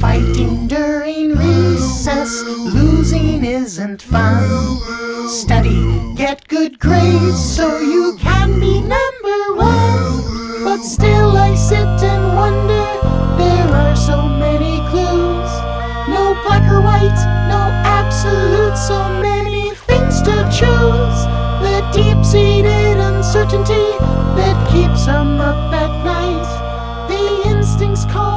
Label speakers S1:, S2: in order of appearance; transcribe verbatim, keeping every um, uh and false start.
S1: Fighting during recess, losing isn't fun. Study, get good grades so you can be number one. But still I sit and wonder, there are so many clues. No black or white, no absolute, so many things to choose. The deep-seated uncertainty that keeps 'em up at night. The instincts call